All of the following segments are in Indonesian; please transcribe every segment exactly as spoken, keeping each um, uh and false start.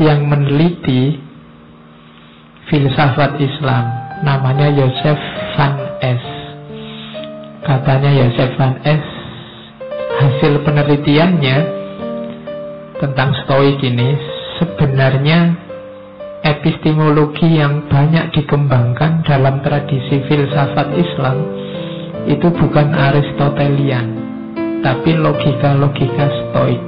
yang meneliti filsafat Islam, namanya Joseph Van Es. Katanya Joseph Van Es, hasil penelitiannya tentang Stoik ini, sebenarnya epistemologi yang banyak dikembangkan dalam tradisi filsafat Islam itu bukan Aristotelian, tapi logika-logika Stoik.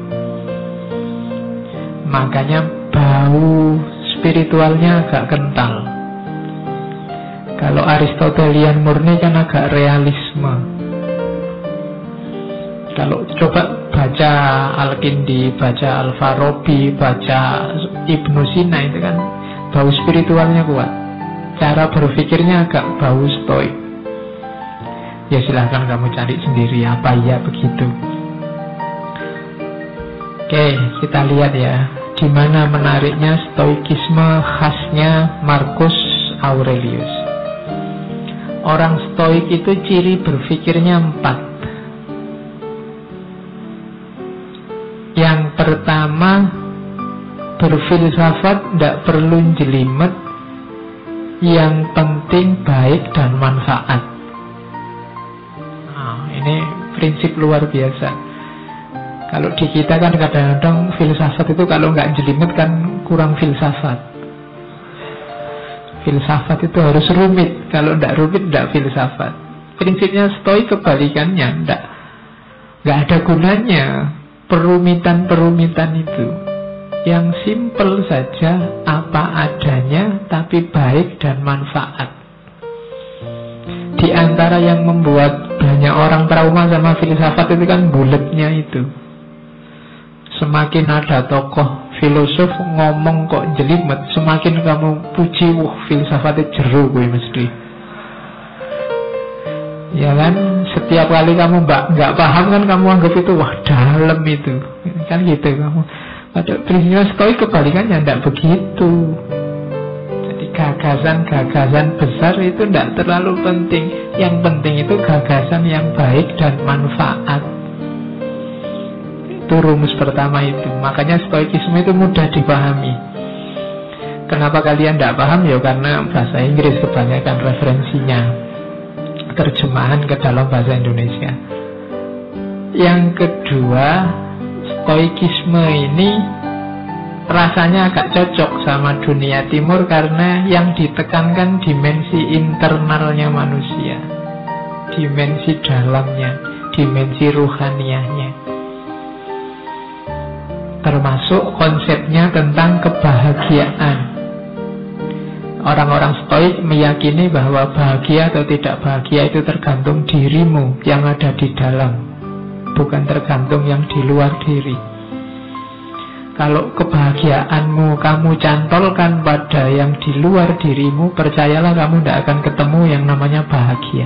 Makanya bau spiritualnya agak kental. Kalau Aristotelian murni kan agak realisme. Kalau coba baca Al-Kindi, baca Al-Farabi, baca Ibnu Sina, itu kan bau spiritualnya kuat. Cara berpikirnya agak bau Stoik. Ya silahkan kamu cari sendiri apa ya begitu. Oke, kita lihat ya, di mana menariknya Stoikisme khasnya Marcus Aurelius. Orang Stoik itu ciri berpikirnya empat. Yang pertama, berfilsafat tidak perlu jelimet, yang penting baik dan manfaat. Nah, ini prinsip luar biasa. Kalau di kita kan kadang-kadang filsafat itu kalau nggak jelimet kan kurang filsafat. Filsafat itu harus rumit. Kalau tidak rumit tidak filsafat. Prinsipnya Stoik kebalikannya, tidak, nggak ada gunanya perumitan-perumitan itu. Yang simpel saja, apa adanya, tapi baik dan manfaat. Di antara yang membuat banyak orang trauma sama filsafat itu kan buletnya itu. Semakin ada tokoh filosof ngomong kok jelimet, semakin kamu puji, wah filsafatnya jeru gue mesti. Ya kan, setiap kali kamu mbak nggak paham kan kamu anggap itu wah dalam itu, kan gitu kamu. Pada prinsipnya Stoik kebalikannya, tidak begitu. Jadi gagasan-gagasan besar itu tidak terlalu penting. Yang penting itu gagasan yang baik dan manfaat. Itu rumus pertama itu. Makanya Stoikisme itu mudah dipahami. Kenapa kalian tidak paham? Ya karena bahasa Inggris kebanyakan referensinya, terjemahan ke dalam bahasa Indonesia. Yang kedua, Stoikisme ini rasanya agak cocok sama dunia timur karena yang ditekankan dimensi internalnya manusia, dimensi dalamnya, dimensi ruhaniyahnya. Termasuk konsepnya tentang kebahagiaan. Orang-orang Stoik meyakini bahwa bahagia atau tidak bahagia itu tergantung dirimu yang ada di dalam, bukan tergantung yang di luar diri. Kalau kebahagiaanmu kamu cantolkan pada yang di luar dirimu, percayalah kamu tidak akan ketemu yang namanya bahagia.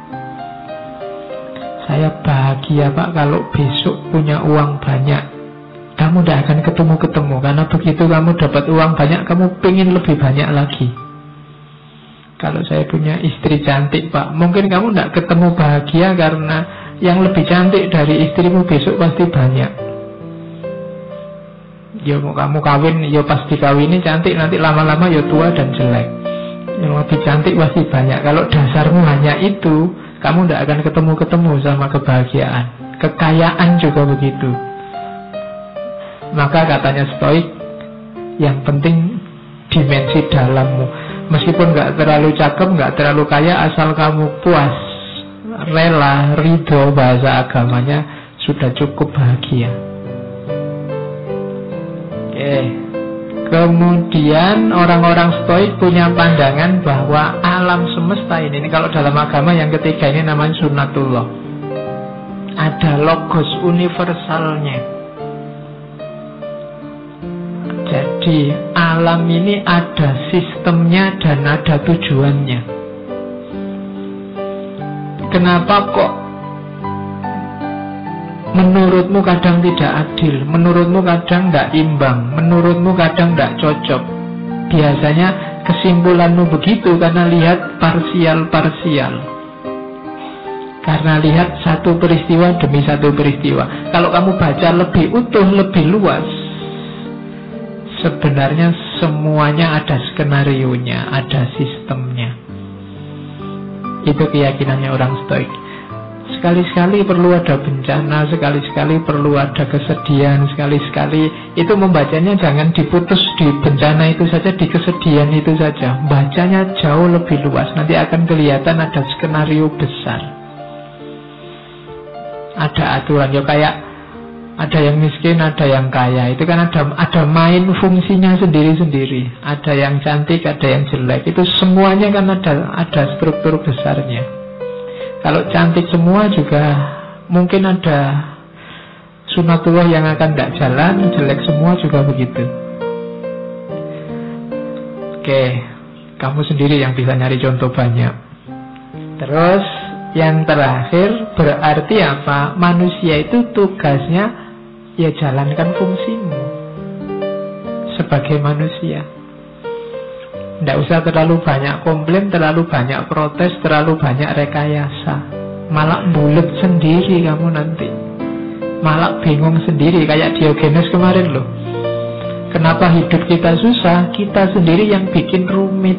Saya bahagia Pak kalau besok punya uang banyak. Kamu tidak akan ketemu-ketemu, karena begitu kamu dapat uang banyak, kamu pengen lebih banyak lagi. Kalau saya punya istri cantik Pak, mungkin kamu tidak ketemu bahagia karena yang lebih cantik dari istrimu besok pasti banyak. Ya mau kamu kawin, ya pasti kawin ini cantik, nanti lama-lama ya tua dan jelek. Yang lebih cantik pasti banyak. Kalau dasarmu hanya itu, kamu tidak akan ketemu-ketemu sama kebahagiaan. Kekayaan juga begitu. Maka katanya Stoik, yang penting dimensi dalammu. Meskipun gak terlalu cakep, gak terlalu kaya, asal kamu puas, rela, ridho, bahasa agamanya, sudah cukup bahagia. Oke. Kemudian orang-orang Stoik punya pandangan bahwa alam semesta ini, ini kalau dalam agama yang ketiga ini namanya sunnatullah, ada logos universalnya. Jadi alam ini ada sistemnya dan ada tujuannya. Kenapa kok menurutmu kadang tidak adil, menurutmu kadang tidak imbang, menurutmu kadang tidak cocok? Biasanya kesimpulanmu begitu karena lihat parsial-parsial, karena lihat satu peristiwa demi satu peristiwa. Kalau kamu baca lebih utuh, lebih luas, Sebenarnya semuanya ada skenarionya, ada sistemnya. Itu keyakinannya orang Stoik. Sekali-sekali perlu ada bencana, sekali-sekali perlu ada kesedihan, sekali-sekali itu membacanya jangan diputus di bencana itu saja, di kesedihan itu saja. Bacanya jauh lebih luas, nanti akan kelihatan ada skenario besar. Ada aturan, ya kayak ada yang miskin, ada yang kaya. Itu kan ada ada main fungsinya sendiri-sendiri. Ada yang cantik, ada yang jelek. Itu semuanya kan ada ada struktur besarnya. Kalau cantik semua juga mungkin ada sunatullah yang akan tidak jalan. Jelek semua juga begitu. Oke, kamu sendiri yang bisa nyari contoh banyak. Terus yang terakhir, berarti apa? Manusia itu tugasnya ya jalankan fungsimu sebagai manusia. Tidak usah terlalu banyak komplain, terlalu banyak protes, terlalu banyak rekayasa. Malah bulet sendiri kamu nanti. Malah bingung sendiri, kayak Diogenes kemarin loh. Kenapa hidup kita susah? Kita sendiri yang bikin rumit.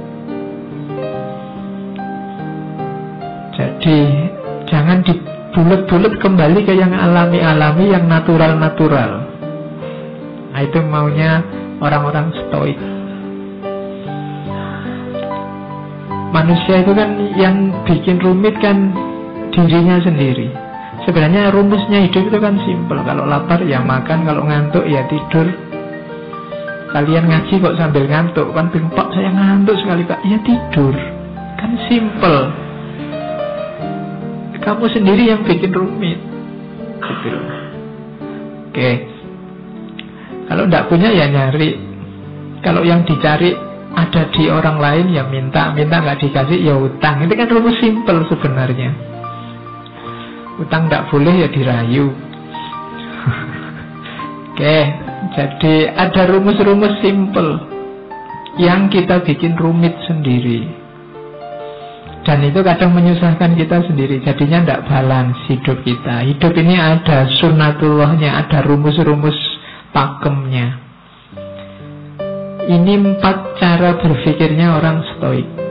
Jadi jangan dibulet-bulet, kembali ke yang alami-alami, yang natural-natural. Nah, itu maunya orang-orang Stoik. Manusia itu kan yang bikin rumit kan dirinya sendiri. Sebenarnya rumusnya hidup itu kan simpel. Kalau lapar ya makan, kalau ngantuk ya tidur. Kalian ngaji kok sambil ngantuk? Kan bingung, Pak saya ngantuk sekali Pak. Ya tidur. Kan simpel. Kamu sendiri yang bikin rumit. Gitu. Oke. Kalau tidak punya ya nyari. Kalau yang dicari ada di orang lain ya minta, minta nggak dikasih ya utang. Itu kan rumus simpel sebenarnya. Utang tidak boleh ya dirayu. Oke, jadi ada rumus-rumus simpel yang kita bikin rumit sendiri. Dan itu kadang menyusahkan kita sendiri. Jadinya tidak balance hidup kita. Hidup ini ada sunnatullahnya, ada rumus-rumus pakemnya. Ini empat cara berpikirnya orang Stoik.